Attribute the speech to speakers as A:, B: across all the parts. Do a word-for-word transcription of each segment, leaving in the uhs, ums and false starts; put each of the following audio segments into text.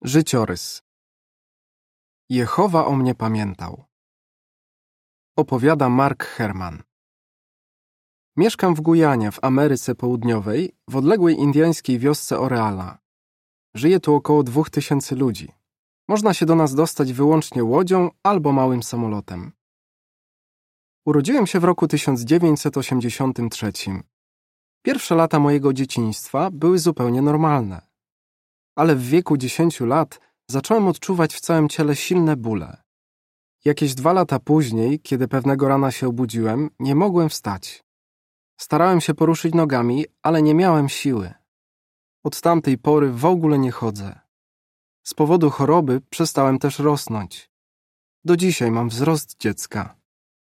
A: Życiorys. Jehowa o mnie pamiętał. Opowiada Mark Herman. Mieszkam w Gujanie w Ameryce Południowej, w odległej indyjskiej wiosce Oreala. Żyje tu około dwóch tysięcy ludzi. Można się do nas dostać wyłącznie łodzią albo małym samolotem. Urodziłem się w roku tysiąc dziewięćset osiemdziesiątym trzecim. Pierwsze lata mojego dzieciństwa były zupełnie normalne. Ale w wieku dziesięciu lat zacząłem odczuwać w całym ciele silne bóle. Jakieś dwa lata później, kiedy pewnego rana się obudziłem, nie mogłem wstać. Starałem się poruszyć nogami, ale nie miałem siły. Od tamtej pory w ogóle nie chodzę. Z powodu choroby przestałem też rosnąć. Do dzisiaj mam wzrost dziecka.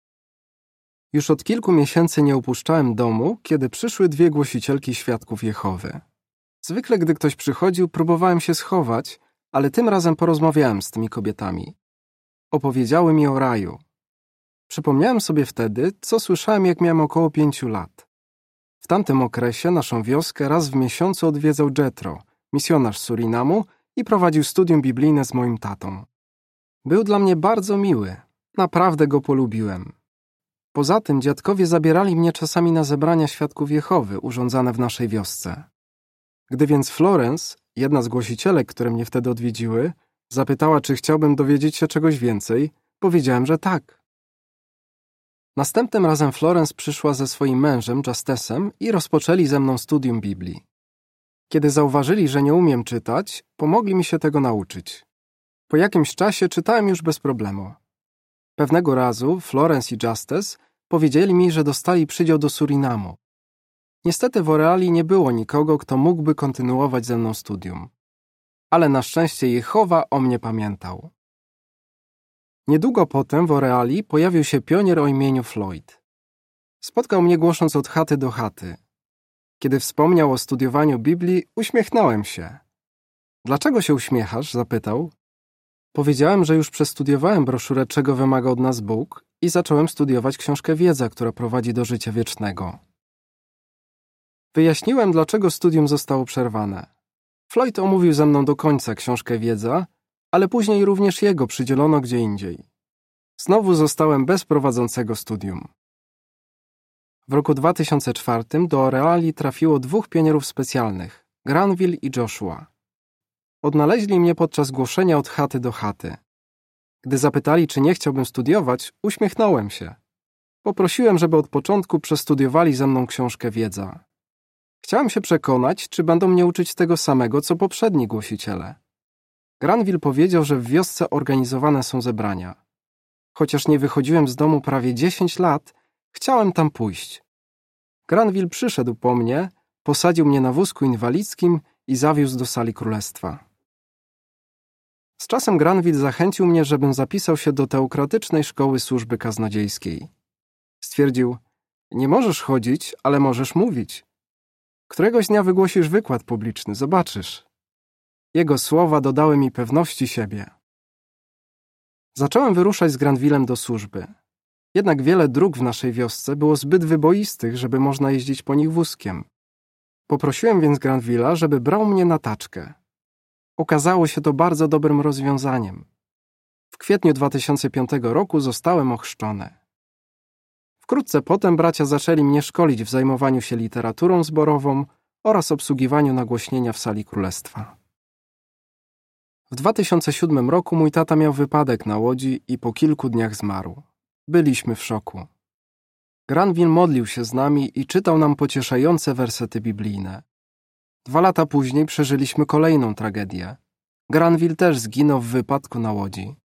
A: Już od kilku miesięcy nie opuszczałem domu, kiedy przyszły dwie głosicielki świadków Jehowy. Zwykle, gdy ktoś przychodził, próbowałem się schować, ale tym razem porozmawiałem z tymi kobietami. Opowiedziały mi o raju. Przypomniałem sobie wtedy, co słyszałem, jak miałem około pięciu lat. W tamtym okresie naszą wioskę raz w miesiącu odwiedzał Jetro, misjonarz z Surinamu, i prowadził studium biblijne z moim tatą. Był dla mnie bardzo miły. Naprawdę go polubiłem. Poza tym dziadkowie zabierali mnie czasami na zebrania świadków Jehowy urządzane w naszej wiosce. Gdy więc Florence, jedna z głosicielek, które mnie wtedy odwiedziły, zapytała, czy chciałbym dowiedzieć się czegoś więcej, powiedziałem, że tak. Następnym razem Florence przyszła ze swoim mężem, Justesem, i rozpoczęli ze mną studium Biblii. Kiedy zauważyli, że nie umiem czytać, pomogli mi się tego nauczyć. Po jakimś czasie czytałem już bez problemu. Pewnego razu Florence i Justes powiedzieli mi, że dostali przydział do Surinamu. Niestety w Oreali nie było nikogo, kto mógłby kontynuować ze mną studium. Ale na szczęście Jehowa o mnie pamiętał. Niedługo potem w Oreali pojawił się pionier o imieniu Floyd. Spotkał mnie głosząc od chaty do chaty. Kiedy wspomniał o studiowaniu Biblii, uśmiechnąłem się. Dlaczego się uśmiechasz? Zapytał. Powiedziałem, że już przestudiowałem broszurę Czego wymaga od nas Bóg i zacząłem studiować książkę Wiedza, która prowadzi do życia wiecznego. Wyjaśniłem, dlaczego studium zostało przerwane. Floyd omówił ze mną do końca książkę Wiedza, ale później również jego przydzielono gdzie indziej. Znowu zostałem bez prowadzącego studium. W roku dwa tysiące czwartym do Oreali trafiło dwóch pionierów specjalnych, Granville i Joshua. Odnaleźli mnie podczas głoszenia od chaty do chaty. Gdy zapytali, czy nie chciałbym studiować, uśmiechnąłem się. Poprosiłem, żeby od początku przestudiowali ze mną książkę Wiedza. Chciałem się przekonać, czy będą mnie uczyć tego samego, co poprzedni głosiciele. Granville powiedział, że w wiosce organizowane są zebrania. Chociaż nie wychodziłem z domu prawie dziesięć lat, chciałem tam pójść. Granville przyszedł po mnie, posadził mnie na wózku inwalidzkim i zawiózł do sali królestwa. Z czasem Granville zachęcił mnie, żebym zapisał się do teokratycznej szkoły służby kaznodziejskiej. Stwierdził, nie możesz chodzić, ale możesz mówić. Któregoś dnia wygłosisz wykład publiczny, zobaczysz. Jego słowa dodały mi pewności siebie. Zacząłem wyruszać z Granvillem do służby. Jednak wiele dróg w naszej wiosce było zbyt wyboistych, żeby można jeździć po nich wózkiem. Poprosiłem więc Granvilla, żeby brał mnie na taczkę. Okazało się to bardzo dobrym rozwiązaniem. W kwietniu dwa tysiące piątego roku zostałem ochrzczony. Wkrótce potem bracia zaczęli mnie szkolić w zajmowaniu się literaturą zborową oraz obsługiwaniu nagłośnienia w sali królestwa. W dwa tysiące siódmym roku mój tata miał wypadek na łodzi i po kilku dniach zmarł. Byliśmy w szoku. Granville modlił się z nami i czytał nam pocieszające wersety biblijne. Dwa lata później przeżyliśmy kolejną tragedię. Granville też zginął w wypadku na łodzi.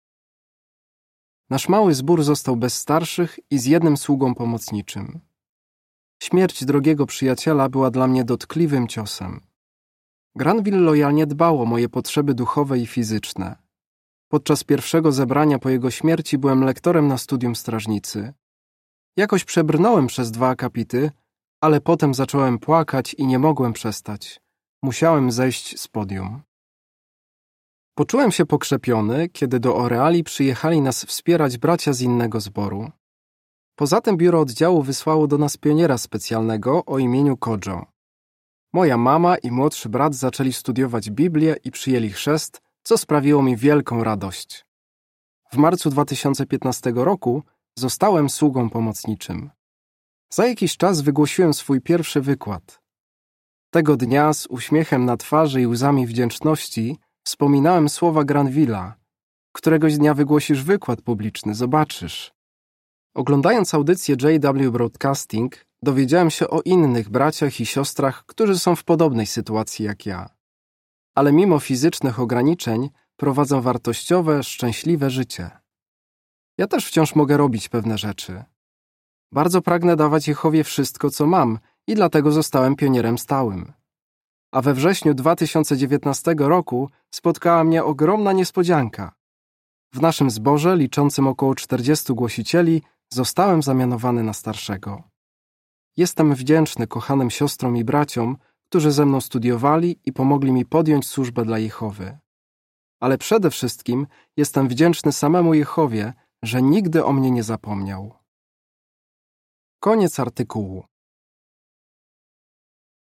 A: Nasz mały zbór został bez starszych i z jednym sługą pomocniczym. Śmierć drogiego przyjaciela była dla mnie dotkliwym ciosem. Granville lojalnie dbał o moje potrzeby duchowe i fizyczne. Podczas pierwszego zebrania po jego śmierci byłem lektorem na studium strażnicy. Jakoś przebrnąłem przez dwa akapity, ale potem zacząłem płakać i nie mogłem przestać. Musiałem zejść z podium. Poczułem się pokrzepiony, kiedy do Oreali przyjechali nas wspierać bracia z innego zboru. Poza tym biuro oddziału wysłało do nas pioniera specjalnego o imieniu Kojo. Moja mama i młodszy brat zaczęli studiować Biblię i przyjęli chrzest, co sprawiło mi wielką radość. W marcu dwa tysiące piętnastego roku zostałem sługą pomocniczym. Za jakiś czas wygłosiłem swój pierwszy wykład. Tego dnia z uśmiechem na twarzy i łzami wdzięczności wspominałem słowa Granville'a. Któregoś dnia wygłosisz wykład publiczny, zobaczysz. Oglądając audycję J W Broadcasting, dowiedziałem się o innych braciach i siostrach, którzy są w podobnej sytuacji jak ja. Ale mimo fizycznych ograniczeń prowadzą wartościowe, szczęśliwe życie. Ja też wciąż mogę robić pewne rzeczy. Bardzo pragnę dawać Jehowie wszystko, co mam i dlatego zostałem pionierem stałym. A we wrześniu dwa tysiące dziewiętnastego roku spotkała mnie ogromna niespodzianka. W naszym zborze, liczącym około czterdziestu głosicieli, zostałem zamianowany na starszego. Jestem wdzięczny kochanym siostrom i braciom, którzy ze mną studiowali i pomogli mi podjąć służbę dla Jehowy. Ale przede wszystkim jestem wdzięczny samemu Jehowie, że nigdy o mnie nie zapomniał. Koniec artykułu.